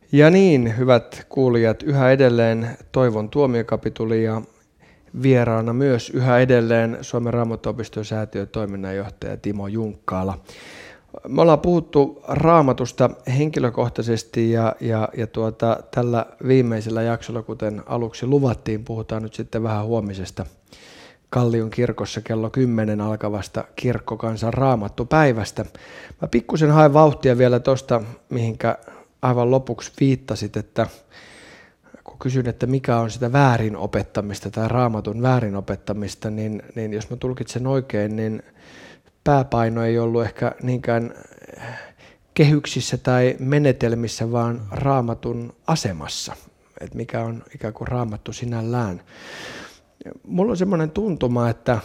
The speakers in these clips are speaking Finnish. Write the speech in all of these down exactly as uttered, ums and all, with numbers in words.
Ja niin, hyvät kuulijat, yhä edelleen Toivon tuomiokapituli ja vieraana myös yhä edelleen Suomen Raamattuopiston säätiön toiminnanjohtaja Timo Junkkaala. Me ollaan puhuttu Raamatusta henkilökohtaisesti ja, ja, ja tuota, tällä viimeisellä jaksolla, kuten aluksi luvattiin, puhutaan nyt sitten vähän huomisesta Kallion kirkossa kello kymmenen alkavasta kirkkokansan raamattupäivästä. Mä pikkusen haen vauhtia vielä tuosta, mihinkä aivan lopuksi viittasit, että kun kysyn, että mikä on sitä väärin opettamista tai raamatun väärin opettamista, niin, niin jos mä tulkitsen oikein, niin pääpaino ei ollut ehkä niinkään kehyksissä tai menetelmissä, vaan raamatun asemassa, että mikä on ikään kuin raamattu sinällään. Mulla on semmoinen tuntuma, että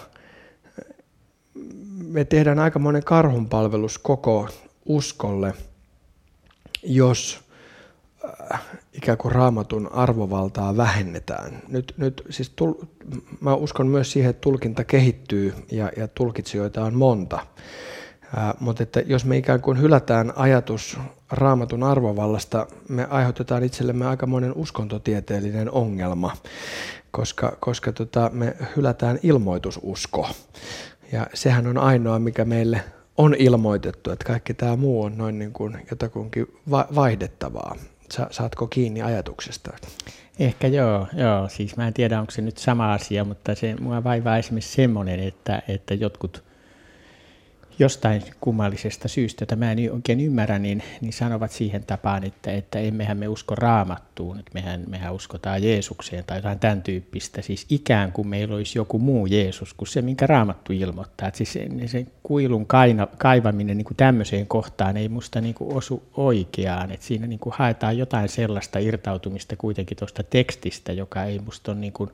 me tehdään aikamoinen karhunpalvelus koko uskolle, jos ikään kuin raamatun arvovaltaa vähennetään. Nyt, nyt siis tul, mä uskon myös siihen, että tulkinta kehittyy ja, ja tulkitsijoita on monta. Ää, mutta että jos me ikään kuin hylätään ajatus raamatun arvovallasta, me aiheutetaan itsellemme aikamoinen uskontotieteellinen ongelma, koska, koska tota, me hylätään ilmoitususko. Ja sehän on ainoa, mikä meille on ilmoitettu, että kaikki tämä muu on noin niin kuin jotakuinkin va- vaihdettavaa. Sa- saatko kiinni ajatuksesta? Ehkä joo, joo. Siis mä en tiedä, onko se nyt sama asia, mutta se mua vaivaa esimerkiksi semmoinen, että, että jotkut jostain kummallisesta syystä, jota mä en oikein ymmärrä, niin, niin sanovat siihen tapaan, että, että emmehän me usko Raamattuun, että mehän, mehän uskotaan Jeesukseen tai jotain tämän tyyppistä. Siis ikään kuin meillä olisi joku muu Jeesus kuin se, minkä Raamattu ilmoittaa. Että siis se, se kuilun kaina, kaivaminen niin kuin tämmöiseen kohtaan ei musta niin kuin osu oikeaan. Että siinä niin kuin haetaan jotain sellaista irtautumista kuitenkin tuosta tekstistä, joka ei musta ole niin kuin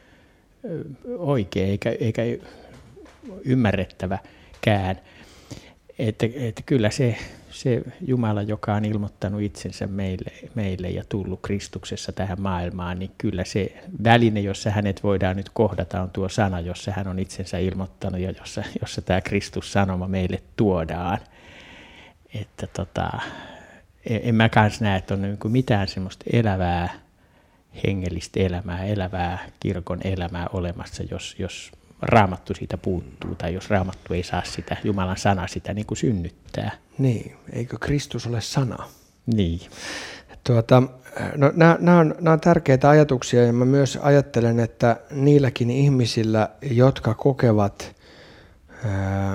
oikea eikä, eikä ymmärrettäväkään. Että, että kyllä se, se Jumala, joka on ilmoittanut itsensä meille, meille ja tullut Kristuksessa tähän maailmaan, niin kyllä se väline, jossa hänet voidaan nyt kohdata, on tuo sana, jossa hän on itsensä ilmoittanut ja jossa, jossa tämä Kristus-sanoma meille tuodaan. Että tota, en mä kanssa näe, että on niin kuin mitään semmoista elävää, hengellistä elämää, elävää kirkon elämää olemassa, jos, jos Raamattu siitä puuttuu, tai jos Raamattu ei saa sitä, Jumalan sana sitä niin kuin synnyttää. Niin, eikö Kristus ole sana? Niin. Tuota, no, nämä, nämä, on, nämä on tärkeitä ajatuksia, ja mä myös ajattelen, että niilläkin ihmisillä, jotka kokevat ää,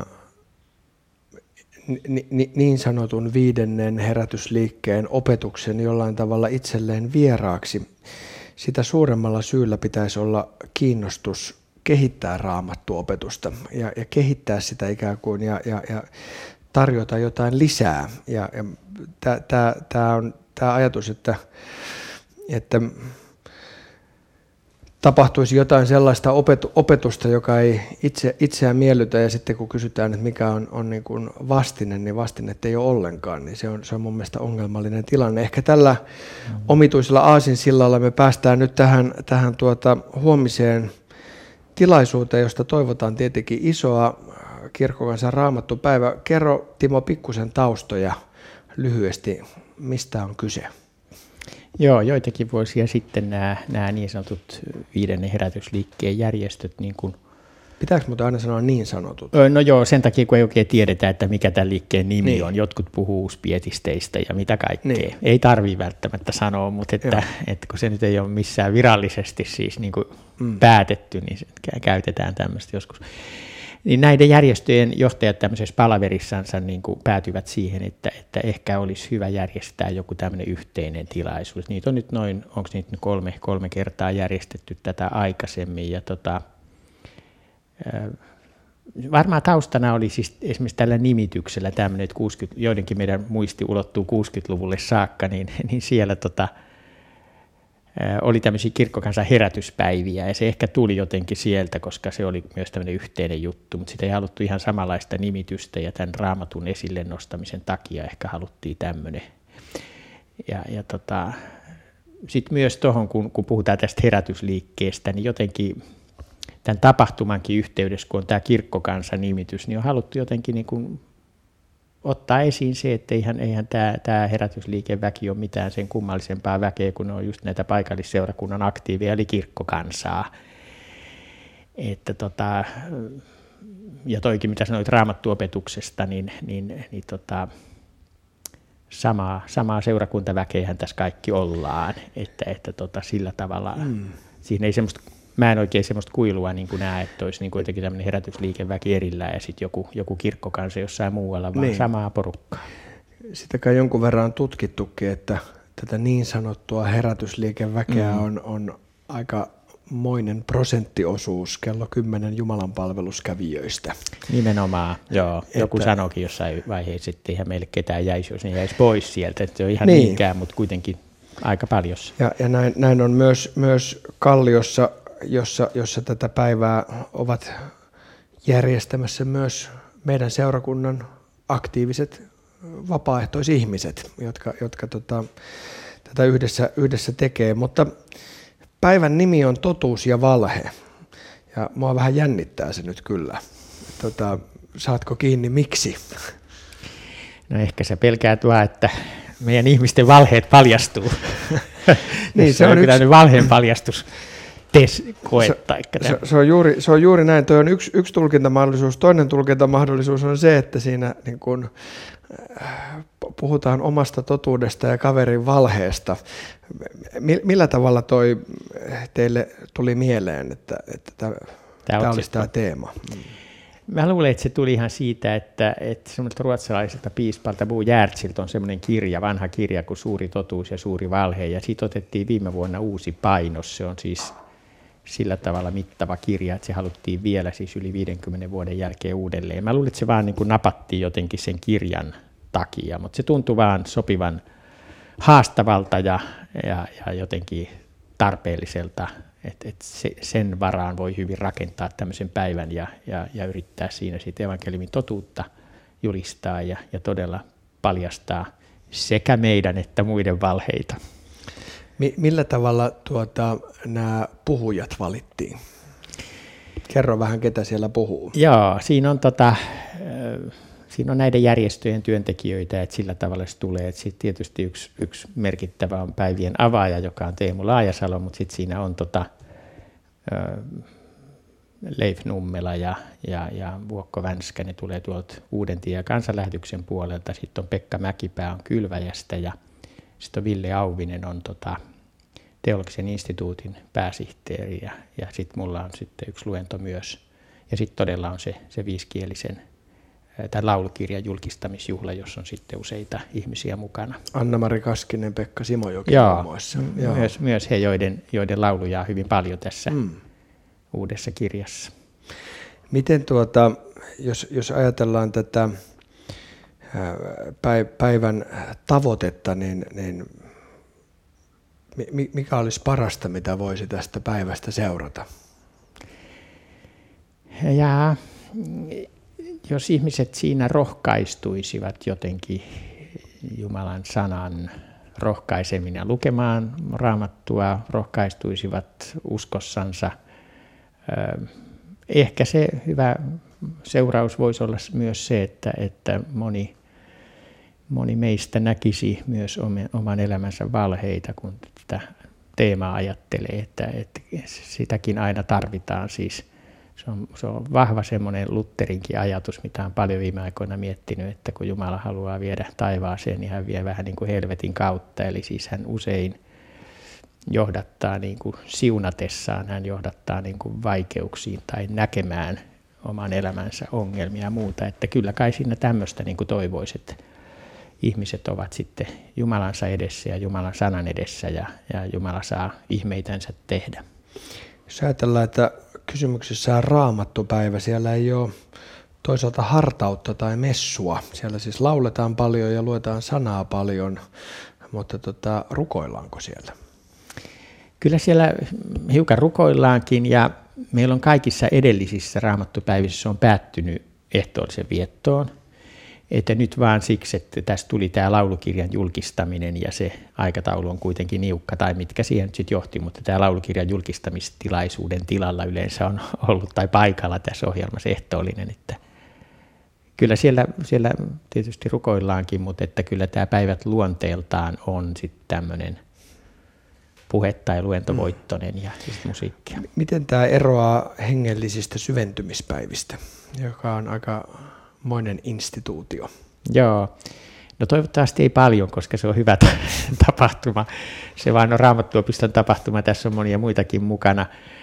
ni, ni, niin sanotun viidennen herätysliikkeen opetuksen jollain tavalla itselleen vieraaksi, sitä suuremmalla syyllä pitäisi olla kiinnostus kehittää raamattuopetusta ja, ja kehittää sitä ikään kuin ja, ja, ja tarjota jotain lisää. Ja, ja tämä on tämä ajatus, että, että tapahtuisi jotain sellaista opetu, opetusta, joka ei itse, itseään miellytä, ja sitten kun kysytään, että mikä on, on niin kuin vastine, niin vastinetta ei ole ollenkaan, niin se on, se on mun mielestä ongelmallinen tilanne. Ehkä tällä mm-hmm. omituisella aasinsillalla me päästään nyt tähän, tähän tuota huomiseen tilaisuuteen, josta toivotaan tietenkin isoa kirkkokansan raamattupäivä. Kerro, Timo, pikkusen taustoja lyhyesti, mistä on kyse? Joo, joitakin vuosia sitten nämä, nämä niin sanotut viidennen herätysliikkeen järjestöt. Niin kuin Pitääkö muuten aina sanoa niin sanotut? No joo, sen takia kun ei oikein tiedetä, että mikä tämän liikkeen nimi niin. on. Jotkut puhuu uuspietisteistä ja mitä kaikkea. Niin. Ei tarvitse välttämättä sanoa, mutta että, että kun se nyt ei ole missään virallisesti siis niin kuin mm. päätetty, niin käytetään tämmöistä joskus. Niin näiden järjestöjen johtajat tämmöisessä palaverissansa niin kuin päätyvät siihen, että, että ehkä olisi hyvä järjestää joku tämmöinen yhteinen tilaisuus. Niitä on nyt noin, onko niitä nyt kolme, kolme kertaa järjestetty tätä aikaisemmin. Ja tota, varmaan taustana oli siis esimerkiksi tällä nimityksellä tämmöinen, että kuusikymmentä, joidenkin meidän muisti ulottuu kuusikymmentäluvulle saakka, niin, niin siellä tota, oli tämmöisiä kirkkokansan herätyspäiviä, ja se ehkä tuli jotenkin sieltä, koska se oli myös tämmöinen yhteinen juttu, mutta sitä ei haluttu ihan samanlaista nimitystä, ja tämän Raamatun esille nostamisen takia ehkä haluttiin tämmöinen. Ja, ja tota, sitten myös tuohon, kun, kun puhutaan tästä herätysliikkeestä, niin jotenkin tämän tapahtumankin yhteydessä, kun on tämä kirkkokansan nimitys, niin on haluttu jotenkin niin kuin ottaa esiin se, että eihän, eihän tämä, tämä herätysliikeväki ole mitään sen kummallisempaa väkeä, kun on just näitä paikallisseurakunnan aktiiveja, eli kirkkokansaa. Että tota, ja toikin, mitä sanoit raamattuopetuksesta, niin, niin, niin tota, samaa, samaa seurakuntaväkeihän tässä kaikki ollaan, että, että tota, sillä tavalla mm. siinä ei semmoista, mä en oikein semmoista kuilua niin kuin näe, että olisi niin kuin jotenkin tämmöinen herätysliikeväki erillään ja sitten joku, joku kirkkokansa jossain muualla, vaan niin. Samaa porukkaa. Sitä kai jonkun verran on tutkittukin, että tätä niin sanottua herätysliikeväkeä mm. on, on aika moinen prosenttiosuus kello kymmenen jumalanpalveluskävijöistä. Nimenomaan, joo. Joku että, sanoikin jossain vaiheessa, että eihän meille ketään jäisi, jos ne jäisi pois sieltä. Että se on ihan niin. niinkään, mutta kuitenkin aika paljon. Ja, ja näin, näin on myös, myös Kalliossa, jossa, jossa tätä päivää ovat järjestämässä myös meidän seurakunnan aktiiviset vapaaehtoisihmiset, jotka, jotka tota, tätä yhdessä, yhdessä tekee. Mutta päivän nimi on totuus ja valhe, ja mua vähän jännittää se nyt kyllä. Tota, saatko kiinni, miksi? No ehkä sä pelkäät vaan, että meidän ihmisten valheet paljastuu. Niin, se on yksi valheen paljastus. Koe, se, se, se, on juuri, se on juuri näin. Tuo on yksi, yksi tulkintamahdollisuus. Toinen tulkintamahdollisuus on se, että siinä niin kun, äh, puhutaan omasta totuudesta ja kaverin valheesta. Millä tavalla toi teille tuli mieleen, että, että tämä, tämä olisi tämä teema? Mä luulen, että se tuli ihan siitä, että, että semmoiselta ruotsalaiselta piispalta Bo Giertziltä on semmoinen kirja, vanha kirja kuin Suuri totuus ja suuri valhe, ja siitä otettiin viime vuonna uusi painos. Se on siis sillä tavalla mittava kirja, että se haluttiin vielä siis yli viidenkymmenen vuoden jälkeen uudelleen. Mä luulen, että se vaan niin kuin napattiin jotenkin sen kirjan takia, mutta se tuntui vaan sopivan haastavalta ja, ja, ja jotenkin tarpeelliselta, että et se, sen varaan voi hyvin rakentaa tämmöisen päivän ja, ja, ja yrittää siinä sitten evankeliumin totuutta julistaa ja, ja todella paljastaa sekä meidän että muiden valheita. Millä tavalla tuota, nämä puhujat valittiin? Kerro vähän, ketä siellä puhuu. Joo, siinä on, tota, siinä on näiden järjestöjen työntekijöitä, että sillä tavalla se tulee. Sitten tietysti yksi, yksi merkittävä on päivien avaaja, joka on Teemu Laajasalo, mutta sitten siinä on tota, Leif Nummela ja, ja, ja Vuokko Vänskä, ne tulee tuolta Uudentie- ja Kansanlähetyksen puolelta. Sitten on Pekka Mäkipää on Kylväjästä ja sitten on Ville Auvinen on tota, Teologisen instituutin pääsihteeri ja, ja sitten mulla on sitten yksi luento myös. Ja sitten todella on se, se viisikielisen tämän laulukirjan julkistamisjuhla, jossa on sitten useita ihmisiä mukana. Anna-Mari Kaskinen, Pekka Simojoki muun muassa. Joo, myös, myös he, joiden, joiden lauluja on hyvin paljon tässä mm. uudessa kirjassa. Miten tuota, jos, jos ajatellaan tätä päivän tavoitetta, niin, niin mikä olisi parasta, mitä voisi tästä päivästä seurata? Ja jos ihmiset siinä rohkaistuisivat jotenkin Jumalan sanan rohkaisemina lukemaan Raamattua, rohkaistuisivat uskossansa, ehkä se hyvä seuraus voisi olla myös se, että, että moni, moni meistä näkisi myös oman elämänsä valheita, kun tätä teemaa ajattelee, että, että sitäkin aina tarvitaan. Siis se on, se on vahva semmoinen Lutherinkin ajatus, mitä on paljon viime aikoina miettinyt, että kun Jumala haluaa viedä taivaaseen, niin hän vie vähän niin kuin helvetin kautta. Eli siis hän usein johdattaa niin kuin siunatessaan, hän johdattaa niin kuin vaikeuksiin tai näkemään oman elämänsä ongelmia ja muuta. Että kyllä kai siinä tämmöistä niin kuin toivoisi, että ihmiset ovat sitten Jumalansa edessä ja Jumalan sanan edessä ja, ja Jumala saa ihmeitänsä tehdä. Jos ajatellaan, että kysymyksessä on raamattupäivä, siellä ei ole toisaalta hartautta tai messua. Siellä siis lauletaan paljon ja luetaan sanaa paljon, mutta tota, rukoillaanko siellä? Kyllä siellä hiukan rukoillaankin ja meillä on kaikissa edellisissä raamattupäivissä on päättynyt ehtoollisen viettoon. Että nyt vaan siksi, että tässä tuli tämä laulukirjan julkistaminen ja se aikataulu on kuitenkin niukka, tai mitkä siihen nyt sitten johti, mutta tämä laulukirjan julkistamistilaisuuden tilalla yleensä on ollut tai paikalla tässä ohjelmassa ehtoollinen, että kyllä siellä, siellä tietysti rukoillaankin, mutta että kyllä tämä päivät luonteeltaan on sitten tämmöinen puhe- tai luentovoittoinen mm. ja siis musiikkia. Miten tämä eroaa hengellisistä syventymispäivistä, joka on aika moinen instituutio? Joo, no toivottavasti ei paljon, koska se on hyvä tapahtuma. Se vaan on Raamattuopiston tapahtuma, tässä on monia muitakin mukana.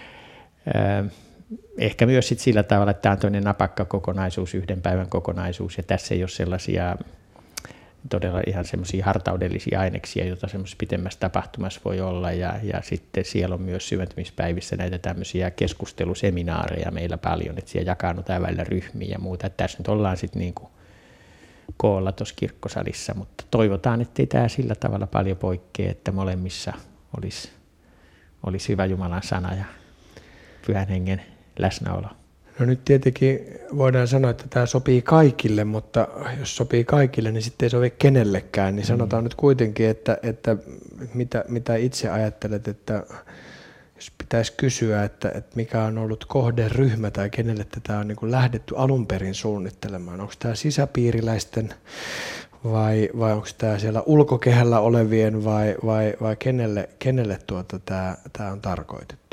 Ehkä myös sit sillä tavalla, että tämä on toinen napakka kokonaisuus, yhden päivän kokonaisuus, ja tässä ei ole sellaisia todella ihan semmoisia hartaudellisia aineksia, joita semmoisessa pitemmässä tapahtumassa voi olla, ja, ja sitten siellä on myös syventymispäivissä näitä tämmöisiä keskusteluseminaareja meillä paljon, että siellä jakaannutaan välillä ryhmiä ja muuta, että tässä nyt ollaan sitten niin kuin koolla tuossa kirkkosalissa, mutta toivotaan, ettei tämä sillä tavalla paljon poikkea, että molemmissa olisi, olisi hyvä Jumalan sana ja Pyhän Hengen läsnäolo. No nyt tietenkin voidaan sanoa, että tämä sopii kaikille, mutta jos sopii kaikille, niin sitten ei sovi kenellekään. Niin sanotaan mm. nyt kuitenkin, että, että mitä, mitä itse ajattelet, että jos pitäisi kysyä, että, että mikä on ollut kohderyhmä tai kenelle tätä on niin kuin lähdetty alun perin suunnittelemaan. Onko tämä sisäpiiriläisten vai, vai onko tämä siellä ulkokehällä olevien vai, vai, vai kenelle, kenelle tuota tämä, tämä on tarkoitettu?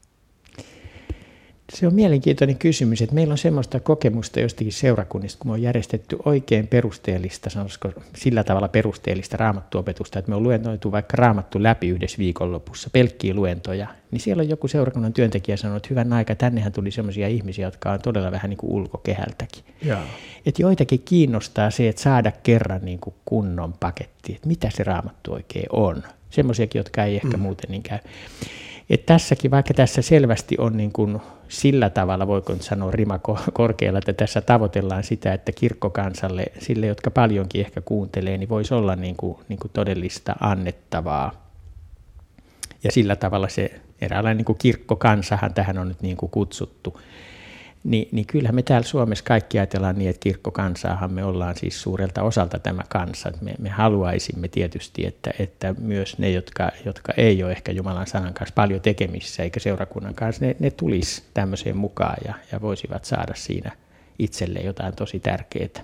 Se on mielenkiintoinen kysymys, että meillä on semmoista kokemusta jostakin seurakunnista, kun me on järjestetty oikein perusteellista, sanoisiko sillä tavalla perusteellista raamattuopetusta, että me on luentoitu vaikka raamattu läpi yhdessä viikonlopussa, pelkkiä luentoja, niin siellä on joku seurakunnan työntekijä sanonut, että hyvän aika, tännehän tuli semmoisia ihmisiä, jotka on todella vähän niin kuin ulkokehältäkin. Että joitakin kiinnostaa se, että saada kerran niin kuin kunnon paketti, että mitä se raamattu oikein on. Semmoisiakin, jotka ei ehkä mm. muuten niin käy. Et tässäkin, vaikka tässä selvästi on niin kuin sillä tavalla, voiko nyt sanoa rima korkealla, että tässä tavoitellaan sitä, että kirkkokansalle, sille jotka paljonkin ehkä kuuntelee, niin voisi olla niin kuin, niin kuin todellista annettavaa. Ja sillä tavalla se eräänlainen niin kuin kirkkokansahan tähän on nyt niin kuin kutsuttu. Ni, niin kyllähän me täällä Suomessa kaikki ajatellaan niin, että kirkkokansaahan me ollaan siis suurelta osalta tämä kansa. Me, me haluaisimme tietysti, että, että myös ne, jotka, jotka ei ole ehkä Jumalan sanan kanssa paljon tekemissä eikä seurakunnan kanssa, ne, ne tulisi tämmöiseen mukaan ja, ja voisivat saada siinä itselleen jotain tosi tärkeää.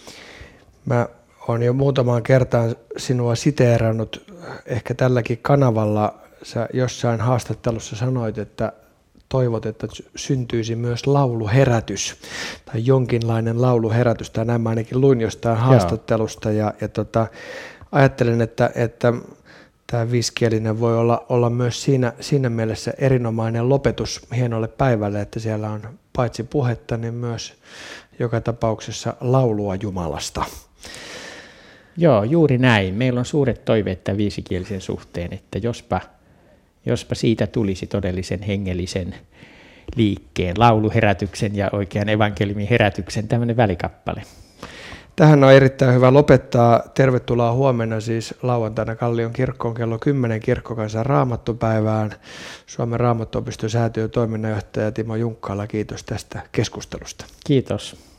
Mä olen jo muutamaan kertaan sinua siteerannut, ehkä tälläkin kanavalla sä jossain haastattelussa sanoit, että toivot, että syntyisi myös lauluherätys tai jonkinlainen lauluherätys, tai näin mä ainakin luin jostain haastattelusta, ja, ja tota, ajattelen, että, että tämä viisikielinen voi olla, olla myös siinä, siinä mielessä erinomainen lopetus hienolle päivälle, että siellä on paitsi puhetta, niin myös joka tapauksessa laulua Jumalasta. Joo, juuri näin. Meillä on suuret toiveet tämän viisikielisen suhteen, että jospa Jospa siitä tulisi todellisen hengellisen liikkeen, lauluherätyksen ja oikean evankeliumin herätyksen tämmöinen välikappale. Tähän on erittäin hyvä lopettaa. Tervetuloa huomenna siis lauantaina Kallion kirkkoon kello kymmenen kirkkokansan raamattupäivään. Suomen Raamattuopiston säätiön toiminnanjohtaja Timo Junkkaala, kiitos tästä keskustelusta. Kiitos.